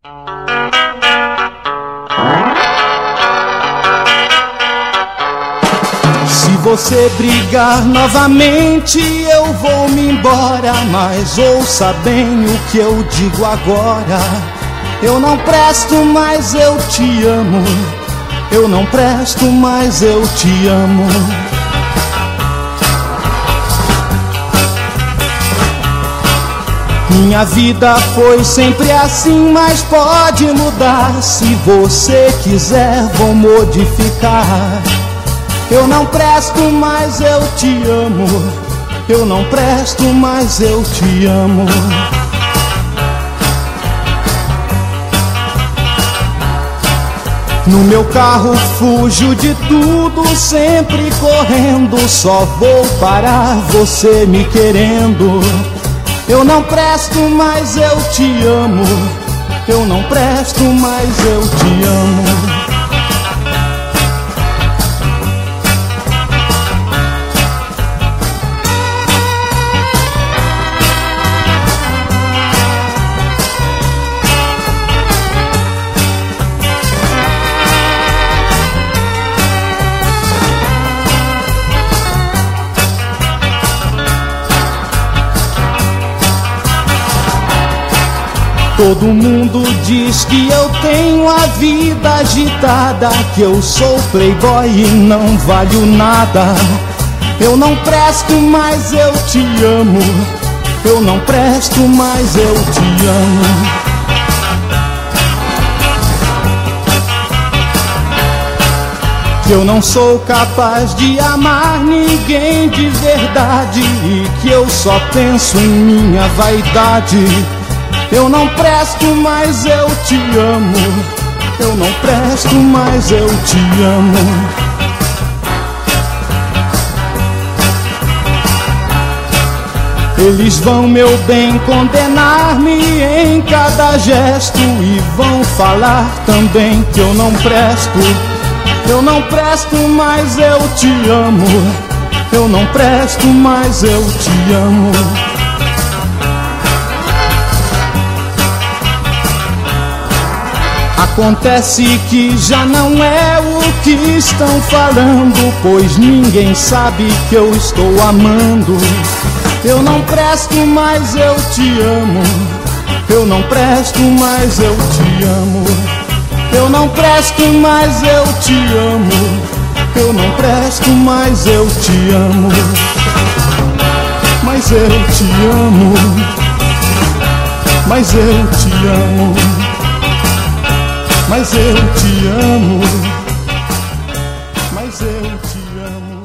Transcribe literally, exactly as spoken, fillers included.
Se você brigar novamente, eu vou me embora. Mas ouça bem o que eu digo agora. Eu não presto, mas eu te amo. Eu não presto, mas eu te amo. Minha vida foi sempre assim, mas pode mudar. Se você quiser, vou modificar. Eu não presto, mas eu te amo. Eu não presto, mas eu te amo. No meu carro fujo de tudo, sempre correndo. Só vou parar você me querendo. Eu não presto, mas eu te amo. Eu não presto, mas eu te amo. Todo mundo diz que eu tenho a vida agitada, que eu sou playboy e não valho nada. Eu não presto, mas eu te amo. Eu não presto, mas eu te amo. Que eu não sou capaz de amar ninguém de verdade e que eu só penso em minha vaidade. Eu não presto, mas eu te amo. Eu não presto, mas eu te amo. Eles vão, meu bem, condenar-me em cada gesto e vão falar também que eu não presto. Eu não presto, mas eu te amo. Eu não presto, mas eu te amo. Acontece que já não é o que estão falando, pois ninguém sabe que eu estou amando. Eu não presto, mas eu te amo. Eu não presto, mas eu te amo. Eu não presto, mas eu te amo. Eu não presto, mas eu te amo. Mas eu te amo. Mas eu te amo. Mas eu te amo, mas eu te amo.